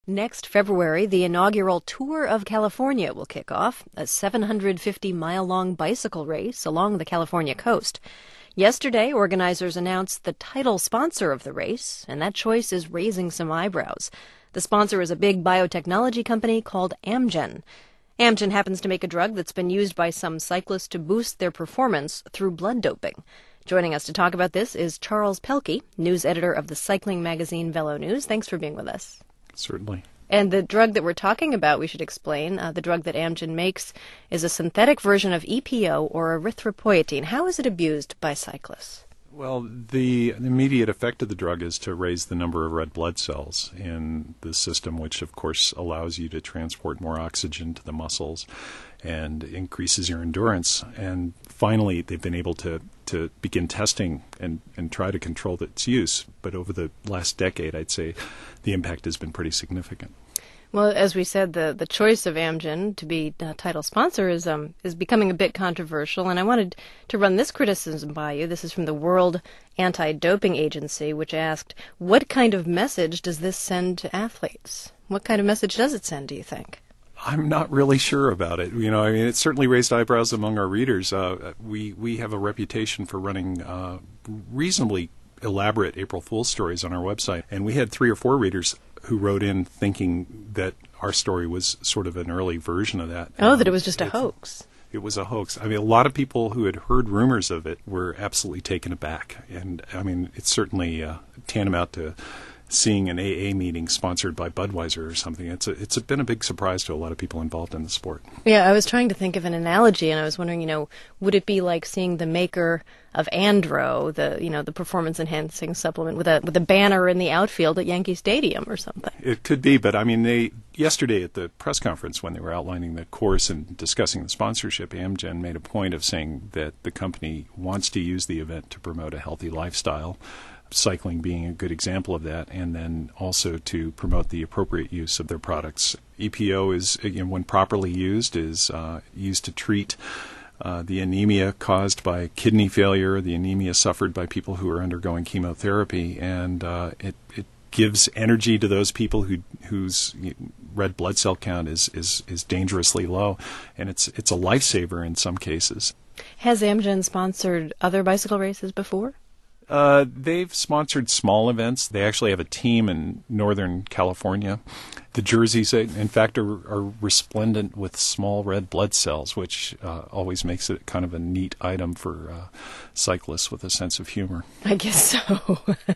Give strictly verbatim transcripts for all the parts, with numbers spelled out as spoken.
Next February, the inaugural Tour of California will kick off, a seven hundred fifty mile long bicycle race along the California coast. Yesterday, organizers announced the title sponsor of the race, and that choice is raising some eyebrows. The sponsor is a big biotechnology company called Amgen. Amgen happens to make a drug that's been used by some cyclists to boost their performance through blood doping. Joining us to talk about this is Charles Pelkey, news editor of the cycling magazine VeloNews. Thanks for being with us. Certainly. And the drug that we're talking about, we should explain, uh, the drug that Amgen makes is a synthetic version of E P O, or erythropoietin. How is it abused by cyclists? Well, the immediate effect of the drug is to raise the number of red blood cells in the system, which of course allows you to transport more oxygen to the muscles and increases your endurance. And finally, they've been able to, to begin testing and, and try to control its use. But over the last decade, I'd say the impact has been pretty significant. Well, as we said, the, the choice of Amgen to be uh, title sponsor is um is becoming a bit controversial, and I wanted to run this criticism by you. This is from the World Anti-Doping Agency, which asked, what kind of message does this send to athletes? What kind of message does it send, do you think? I'm not really sure about it. You know, I mean, it certainly raised eyebrows among our readers. Uh, we, we have a reputation for running uh, reasonably elaborate April Fool's stories on our website, and we had three or four readers who wrote in thinking that our story was sort of an early version of that. Oh, um, that it was just a hoax. It was a hoax. I mean, a lot of people who had heard rumors of it were absolutely taken aback. And, I mean, it's certainly uh, tantamount to seeing an A A meeting sponsored by Budweiser or something. It's a, it's a, been a big surprise to a lot of people involved in the sport. Yeah, I was trying to think of an analogy, and I was wondering, you know, would it be like seeing the maker of Andro, the you know the performance-enhancing supplement, with a with a banner in the outfield at Yankee Stadium or something? It could be, but I mean, they yesterday at the press conference when they were outlining the course and discussing the sponsorship, Amgen made a point of saying that the company wants to use the event to promote a healthy lifestyle, cycling being a good example of that, and then also to promote the appropriate use of their products. E P O is, again, when properly used, is uh, used to treat uh, the anemia caused by kidney failure, the anemia suffered by people who are undergoing chemotherapy, and uh, it, it gives energy to those people who whose red blood cell count is, is, is dangerously low, and it's it's a lifesaver in some cases. Has Amgen sponsored other bicycle races before? Uh, they've sponsored small events. They actually have a team in Northern California. The jerseys, in fact, are, are resplendent with small red blood cells, which uh, always makes it kind of a neat item for uh, cyclists with a sense of humor. I guess so.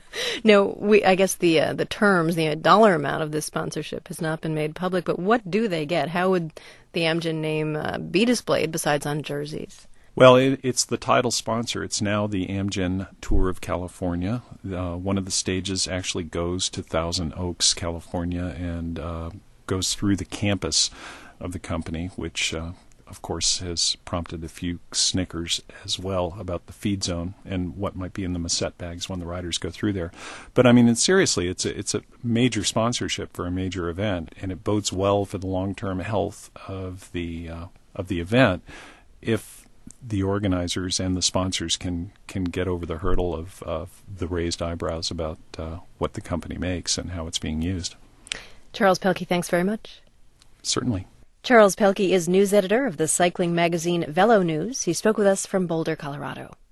No, we. I guess the uh, the terms, the dollar amount of this sponsorship has not been made public, but what do they get? How would the Amgen name uh, be displayed besides on jerseys? Well, it, it's the title sponsor. It's now the Amgen Tour of California. Uh, one of the stages actually goes to Thousand Oaks, California, and uh, goes through the campus of the company, which, uh, of course, has prompted a few snickers as well about the feed zone and what might be in the Musette bags when the riders go through there. But, I mean, it's, seriously, it's a, it's a major sponsorship for a major event, and it bodes well for the long-term health of the uh, of the event if the organizers and the sponsors can, can get over the hurdle of, of the raised eyebrows about uh, what the company makes and how it's being used. Charles Pelkey, thanks very much. Certainly. Charles Pelkey is news editor of the cycling magazine VeloNews. He spoke with us from Boulder, Colorado.